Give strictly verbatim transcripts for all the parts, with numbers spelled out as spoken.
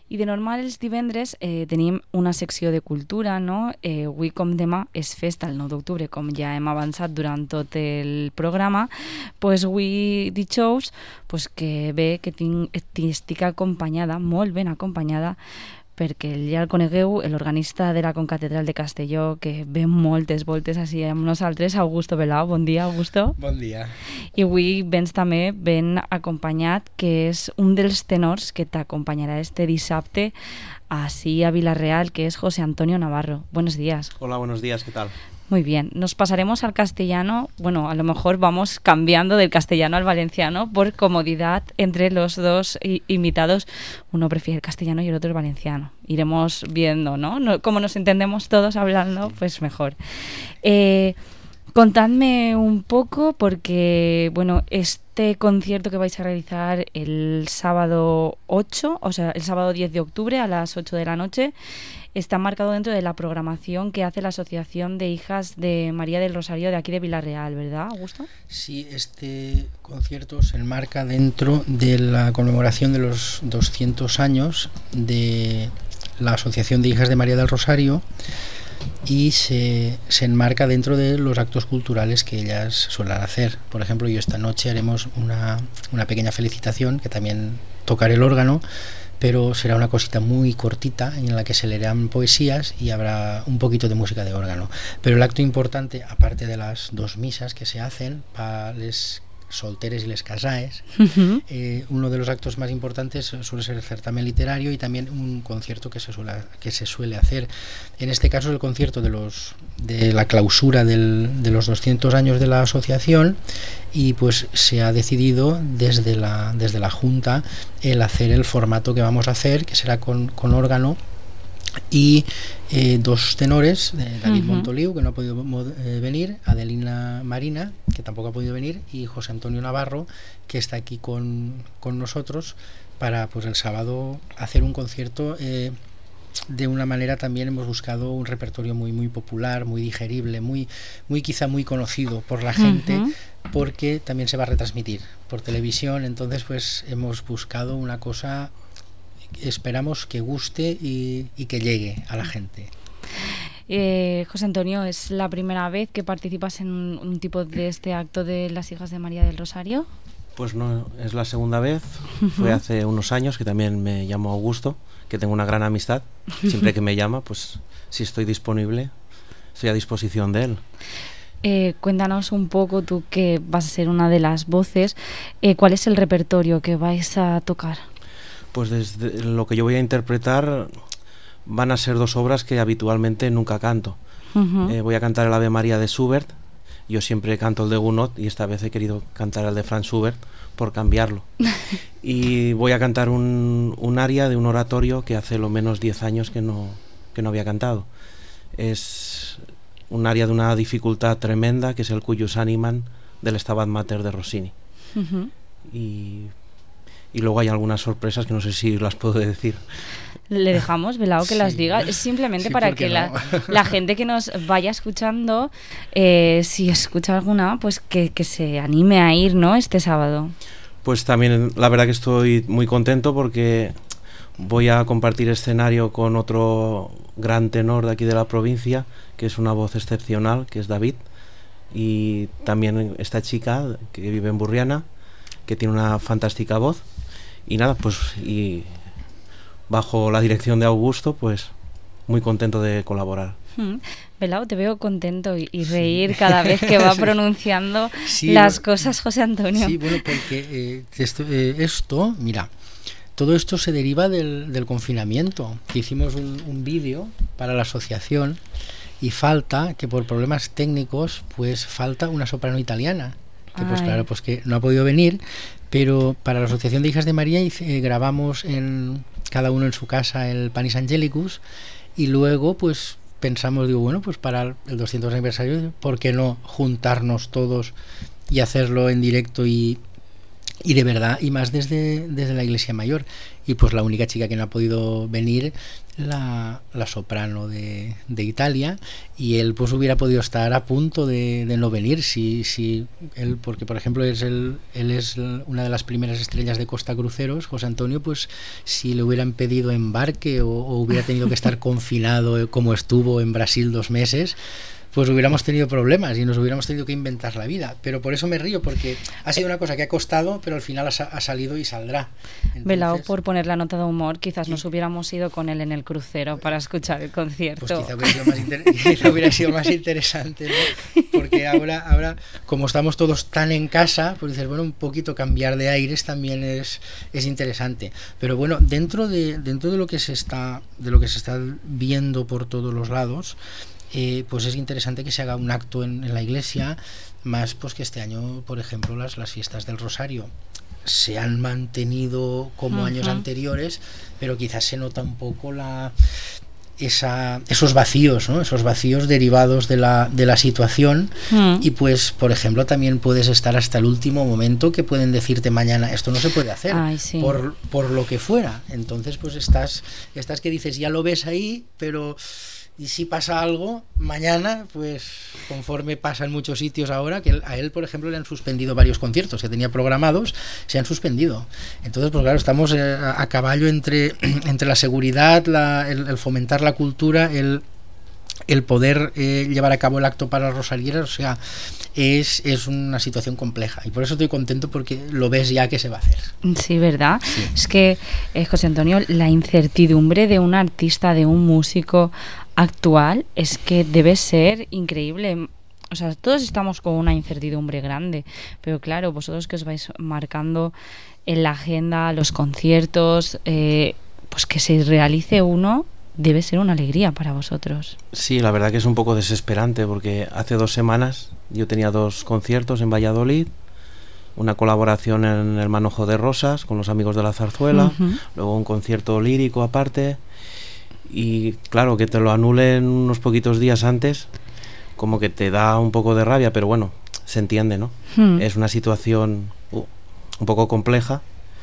I de normal els divendres eh, tenim una secció de cultura, no? Eh, avui com demà és festa el nou d'octubre, com ja hem avançat durant tot el programa, pues avui dijous pues que bé que tinc, estic acompanyada, molt ben acompanyada, perquè ja el conegueu, l'organista de la Concatedral de Castelló, que ve moltes voltes així amb nosaltres, Augusto Belao. Bon dia, Augusto. Bon dia. I avui vens també ben acompanyat, que és un dels tenors que t'acompanyarà este dissabte así a Vila-real, que es José Antonio Navarro. Buenos días. Hola, buenos días, ¿qué tal? Muy bien, nos pasaremos al castellano, bueno, a lo mejor vamos cambiando del castellano al valenciano por comodidad entre los dos invitados. Uno prefiere el castellano y el otro el valenciano. Iremos viendo, ¿no? no como nos entendemos todos hablando, pues mejor. Eh, contadme un poco porque, bueno, este concierto que vais a realizar el sábado ocho, o sea, el sábado diez de octubre a las ocho de la noche, está marcado dentro de la programación que hace la Asociación de Hijas de María del Rosario de aquí de Vila-real, ¿verdad, Augusto? Sí, este concierto se enmarca dentro de la conmemoración de los doscientos años de la Asociación de Hijas de María del Rosario y se, se enmarca dentro de los actos culturales que ellas suelen hacer. Por ejemplo, yo esta noche haremos una, una pequeña felicitación, que también tocaré el órgano, pero será una cosita muy cortita en la que se leerán poesías y habrá un poquito de música de órgano. Pero el acto importante, aparte de las dos misas que se hacen para les solteres y les casaes, uh-huh. eh, uno de los actos más importantes suele ser el certamen literario y también un concierto que se suele, que se suele hacer. En este caso es el concierto de, los, de la clausura del, de los doscientos años de la asociación, y pues se ha decidido desde la, desde la Junta el hacer el formato que vamos a hacer, que será con, con órgano y eh, dos tenores, eh, David uh-huh. Montoliu, que no ha podido eh, venir, Adelina Marina, que tampoco ha podido venir, y José Antonio Navarro, que está aquí con, con nosotros para pues el sábado hacer un concierto. Eh, de una manera también hemos buscado un repertorio muy muy popular, muy digerible, muy muy quizá muy conocido por la gente, uh-huh. porque también se va a retransmitir por televisión. Entonces pues hemos buscado una cosa, esperamos que guste y, y que llegue a la gente. Eh, José Antonio, ¿es la primera vez que participas en un, un tipo de este acto de las Hijas de María del Rosario? Pues no, es la segunda vez. Uh-huh. Fue hace unos años, que también me llamó Augusto, que tengo una gran amistad. Siempre que me llama, pues si estoy disponible, estoy a disposición de él. Eh, cuéntanos un poco, tú que vas a ser una de las voces, eh, ¿cuál es el repertorio que vais a tocar? Pues desde lo que yo voy a interpretar van a ser dos obras que habitualmente nunca canto. Uh-huh. Eh, voy a cantar el Ave María de Schubert. Yo siempre canto el de Gounod y esta vez he querido cantar el de Franz Schubert por cambiarlo. Y voy a cantar un, un aria de un oratorio que hace lo menos diez años que no, que no había cantado. Es un aria de una dificultad tremenda, que es el Cuius Animam del Stabat Mater de Rossini. Uh-huh. Y, y luego hay algunas sorpresas que no sé si las puedo decir. Le dejamos, Belao, que sí. las diga. Es simplemente sí, para que no. la, la gente que nos vaya escuchando, eh, si escucha alguna, pues que, que se anime a ir, ¿no?, este sábado. Pues también la verdad que estoy muy contento porque voy a compartir escenario con otro gran tenor de aquí de la provincia, que es una voz excepcional, que es David, y también esta chica que vive en Burriana, que tiene una fantástica voz. Y nada, pues y bajo la dirección de Augusto, pues muy contento de colaborar. Hmm. Belao, te veo contento y, y reír sí. cada vez que va pronunciando sí, las bueno, cosas José Antonio. Sí, bueno, porque eh, esto, eh, esto, mira, todo esto se deriva del, del confinamiento, que hicimos un, un vídeo para la asociación y falta, que por problemas técnicos, pues falta una soprano italiana, que Ay. pues claro, pues que no ha podido venir, pero para la Asociación de Hijas de María eh, grabamos en cada uno en su casa el Panis Angelicus, y luego pues pensamos, digo, bueno, pues para el doscientos aniversario, ¿por qué no juntarnos todos y hacerlo en directo y, y de verdad, y más desde, desde la iglesia mayor. Y pues la única chica que no ha podido venir, la, la soprano de, de Italia, y él pues hubiera podido estar a punto de, de no venir si, si él, porque por ejemplo es el, él es una de las primeras estrellas de Costa Cruceros, José Antonio, pues si le hubieran pedido embarque o, o hubiera tenido que estar confinado como estuvo en Brasil dos meses, pues hubiéramos tenido problemas y nos hubiéramos tenido que inventar la vida. Pero por eso me río, porque ha sido una cosa que ha costado, pero al final ha, ha salido y saldrá. Entonces, Velao, por poner la nota de humor, quizás ¿sí? nos hubiéramos ido con él en el crucero para escuchar el concierto. Pues quizá hubiera sido más, inter quizá hubiera sido más interesante, ¿no? Porque ahora, ahora, como estamos todos tan en casa, pues dices, bueno, un poquito cambiar de aires también es, es interesante. Pero bueno, dentro de, dentro de lo que se está, de lo que se está viendo por todos los lados, Eh, pues es interesante que se haga un acto en, en la iglesia, más pues que este año, por ejemplo, las, las fiestas del Rosario se han mantenido como uh-huh. años anteriores, pero quizás se nota un poco la esa esos vacíos, ¿no? Esos vacíos derivados de la, de la situación uh-huh. y pues, por ejemplo, también puedes estar hasta el último momento que pueden decirte mañana, esto no se puede hacer, Ay, sí. por, por lo que fuera. Entonces, pues estás, estás que dices, ya lo ves ahí, pero... Y si pasa algo, mañana, pues conforme pasa en muchos sitios ahora, que a él, por ejemplo, le han suspendido varios conciertos que tenía programados, se han suspendido. Entonces, pues claro, estamos eh, a caballo entre, entre la seguridad, la, el, el fomentar la cultura, el, el poder eh, llevar a cabo el acto para las rosalieras, o sea, es, es una situación compleja. Y por eso estoy contento, porque lo ves ya que se va a hacer. Sí, ¿verdad? Sí. Es que, eh, José Antonio, la incertidumbre de un artista, de un músico actual, es que debe ser increíble. O sea, todos estamos con una incertidumbre grande, pero claro, vosotros que os vais marcando en la agenda los conciertos, eh, pues que se realice uno, debe ser una alegría para vosotros. Sí, la verdad que es un poco desesperante, porque hace dos semanas yo tenía dos conciertos en Valladolid, una colaboración en el Manojo de Rosas con los Amigos de la Zarzuela, uh-huh. luego un concierto lírico aparte. Y claro, que te lo anulen unos poquitos días antes, como que te da un poco de rabia, pero bueno, se entiende, ¿no? Hmm. Es una situación uh, un poco compleja.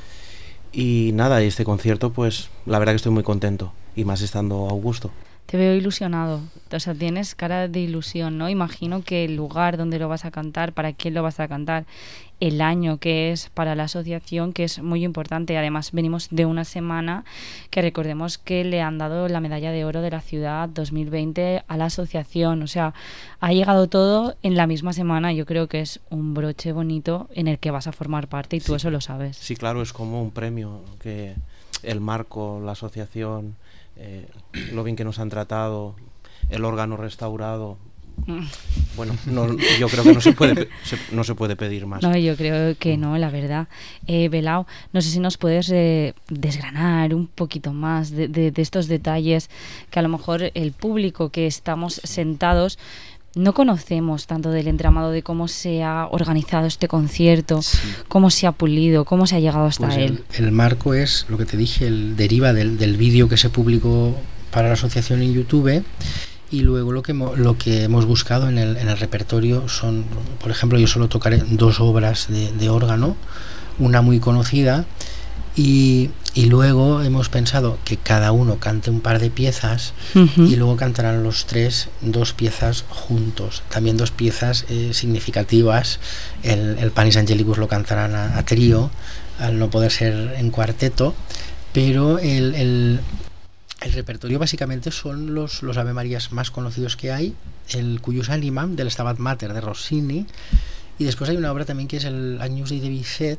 Y nada, y este concierto, pues la verdad que estoy muy contento, y más estando Augusto. Te veo ilusionado, o sea, tienes cara de ilusión, ¿no? Imagino que el lugar donde lo vas a cantar, para quién lo vas a cantar, el año que es para la asociación, que es muy importante. Además, venimos de una semana que recordemos que le han dado la medalla de oro de la ciudad dos mil veinte a la asociación, o sea, ha llegado todo en la misma semana. Yo creo que es un broche bonito en el que vas a formar parte, y tú sí, eso lo sabes. Sí, claro, es como un premio, que el marco, la asociación... Eh, lo bien que nos han tratado, el órgano restaurado, bueno, no, yo creo que no se puede se, no se puede pedir más. No, yo creo que no, la verdad. Eh, Velao, no sé si nos puedes eh, desgranar un poquito más de, de, de estos detalles que a lo mejor el público que estamos sentados no conocemos tanto del entramado de cómo se ha organizado este concierto, sí. cómo se ha pulido, cómo se ha llegado hasta pues él. El, el marco es lo que te dije, el deriva del, del vídeo que se publicó para la asociación en YouTube, y luego lo que lo que hemos buscado en el, en el repertorio son, por ejemplo, yo solo tocaré dos obras de, de órgano, una muy conocida, y, y luego hemos pensado que cada uno cante un par de piezas, uh-huh. y luego cantarán los tres dos piezas juntos, también dos piezas eh, significativas. El, el Panis Angelicus lo cantarán a, a trío, al no poder ser en cuarteto, pero el, el, el repertorio básicamente son los, los Ave Marías más conocidos que hay, el Cuius Animam del Stabat Mater de Rossini, y después hay una obra también que es el Agnus Dei de Bizet,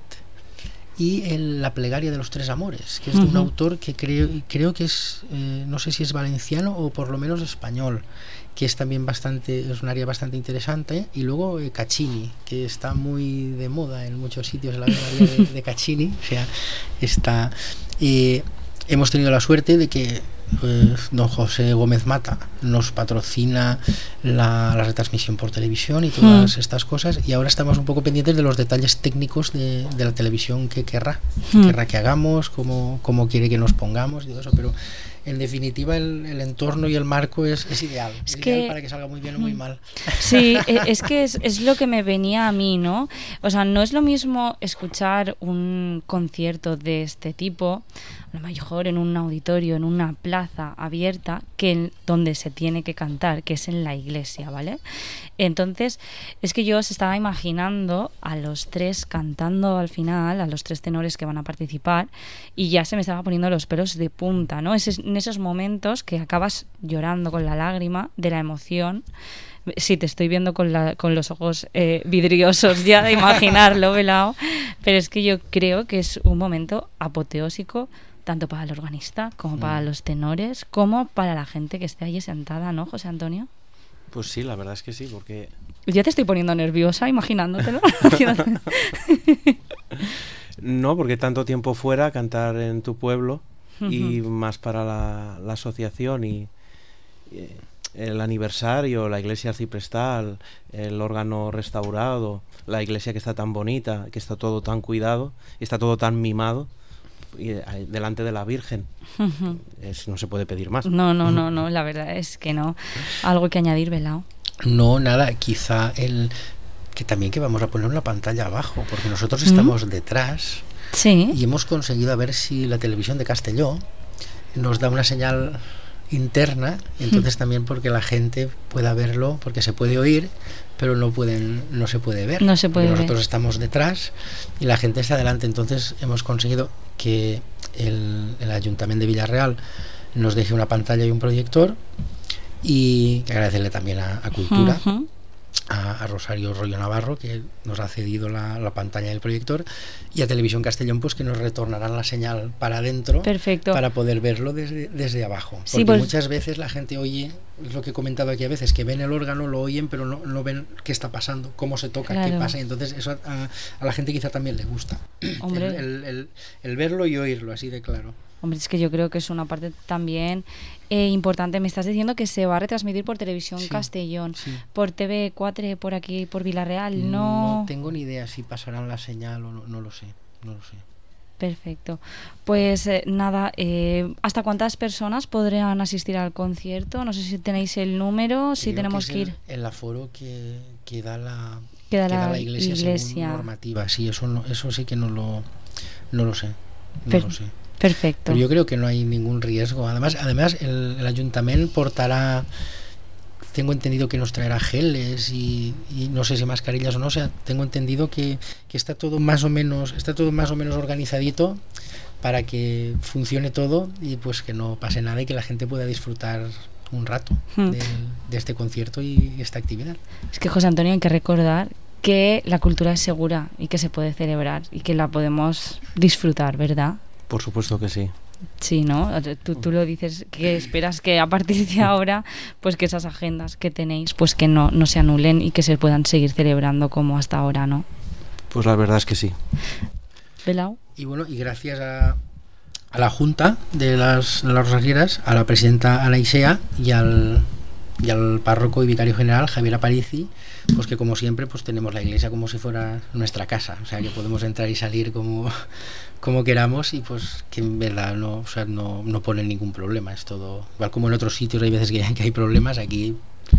y el, la plegaria de los tres amores, que es de uh-huh. un autor que creo, creo que es, eh, no sé si es valenciano o por lo menos español, que es también bastante, es un área bastante interesante. Y luego eh, Caccini, que está muy de moda en muchos sitios, la Ave María de, de Caccini, o sea, está... Eh, hemos tenido la suerte de que eh, don José Gómez Mata nos patrocina la, la retransmisión por televisión y todas mm. estas cosas, y ahora estamos un poco pendientes de los detalles técnicos de, de la televisión que querrá, que mm. querrá que hagamos, cómo, cómo quiere que nos pongamos y todo eso, pero en definitiva el, el entorno y el marco es, es ideal, es, es que, ideal para que salga muy bien o muy mal. Sí, es que es, es lo que me venía a mí, ¿no? O sea, no es lo mismo escuchar un concierto de este tipo, a lo mejor en un auditorio, en una plaza abierta, que en donde se tiene que cantar, que es en la iglesia, ¿vale? Entonces, es que yo os estaba imaginando a los tres cantando al final, a los tres tenores que van a participar, y ya se me estaban poniendo los pelos de punta, ¿no? Es en esos momentos que acabas llorando con la lágrima de la emoción. Sí, te estoy viendo con, la, con los ojos eh, vidriosos ya de imaginarlo, velado, pero es que yo creo que es un momento apoteósico tanto para el organista como para los tenores, como para la gente que esté allí sentada, ¿no, José Antonio? Pues sí, la verdad es que sí, porque... Ya te estoy poniendo nerviosa imaginándotelo. No, porque tanto tiempo fuera, cantar en tu pueblo, uh-huh. y más para la, la asociación y, y el aniversario, la iglesia arciprestal, el órgano restaurado, la iglesia que está tan bonita, que está todo tan cuidado, está todo tan mimado, y delante de la Virgen. Uh-huh. Es, no se puede pedir más. No, no, no, no, la verdad es que no. ¿Algo que añadir, Velao? No, nada, quizá el que también que vamos a poner una pantalla abajo, porque nosotros estamos ¿Mm? detrás, sí, y hemos conseguido a ver si la televisión de Castelló nos da una señal interna, entonces mm. también porque la gente pueda verlo, porque se puede oír, pero no pueden, no se puede ver. No se puede ver. Nosotros estamos detrás y la gente está delante, entonces hemos conseguido que el, el Ayuntamiento de Villarreal nos deje una pantalla y un proyector, y agradecerle también a, a Cultura, uh-huh. a, a Rosario Rollo Navarro, que nos ha cedido la, la pantalla y el proyector, y a Televisión Castellón, pues que nos retornarán la señal para adentro. Perfecto. Para poder verlo desde, desde abajo. Porque sí, pues... muchas veces la gente oye, es lo que he comentado aquí a veces, que ven el órgano, lo oyen, pero no, no ven qué está pasando, cómo se toca, claro. qué pasa, y entonces eso a, a la gente quizá también le gusta. Hombre. El, el, el, el verlo y oírlo, así de claro. Hombre, es que yo creo que es una parte también eh, importante. Me estás diciendo que se va a retransmitir por Televisión sí, Castellón, sí. por T V cuatro, por aquí, por Villarreal, no... No tengo ni idea si pasarán la señal o no, no lo sé, no lo sé. Perfecto. Pues eh, nada, eh, ¿hasta cuántas personas podrán asistir al concierto? No sé si tenéis el número, si Creo tenemos que, que ir... El, el aforo que, que da la, que da que la, da la iglesia, iglesia según normativa. Sí, eso, no, eso sí que no lo, no lo sé. No per- lo sé. Perfecto. Pero yo creo que no hay ningún riesgo. Además, además el, el ayuntamiento portará, tengo entendido que nos traerá geles y, y no sé si mascarillas o no. O sea, tengo entendido que, que está todo más o menos, está todo más o menos organizadito para que funcione todo y pues que no pase nada y que la gente pueda disfrutar un rato hmm. de, de este concierto y esta actividad. Es que, José Antonio, hay que recordar que la cultura es segura y que se puede celebrar y que la podemos disfrutar, ¿verdad? Por supuesto que sí. Sí, ¿no? Tú, tú lo dices, que esperas que a partir de ahora, pues que esas agendas que tenéis, pues que no, no se anulen y que se puedan seguir celebrando como hasta ahora, ¿no? Pues la verdad es que sí. Velao. Y bueno, y gracias a, a la Junta de las, de las Rosarieras, a la presidenta Ana Isea y al, y al párroco y vicario general Javier Aparici, pues que como siempre pues tenemos la iglesia como si fuera nuestra casa, o sea que podemos entrar y salir como, como queramos y pues que en verdad no, o sea, no, no ponen ningún problema, es todo, igual como en otros sitios hay veces que, que hay problemas, aquí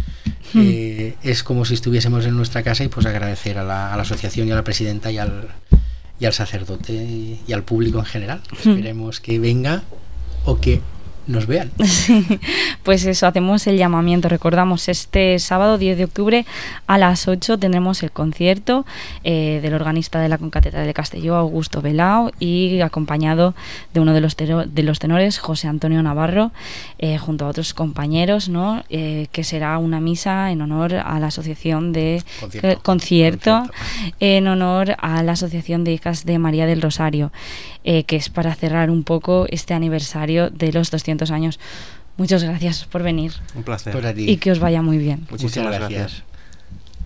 eh, hmm. es como si estuviésemos en nuestra casa y pues agradecer a la, a la asociación y a la presidenta y al, y al sacerdote y, y al público en general, hmm. esperemos que venga o que nos vean. Sí, pues eso, hacemos el llamamiento. Recordamos, este sábado diez de octubre a las ocho tendremos el concierto eh, del organista de la Concatedral de Castelló, Augusto Velao, y acompañado de uno de los, tero, de los tenores, José Antonio Navarro, eh, junto a otros compañeros, ¿no? Eh, que será una misa en honor a la asociación de concierto, eh, concierto, concierto. en honor a la Asociación de Hijas de María del Rosario, eh, que es para cerrar un poco este aniversario de los doscientos años. Muchas gracias por venir. Un placer. Pues a ti. Y que os vaya muy bien. Muchísimas Muchas gracias. gracias.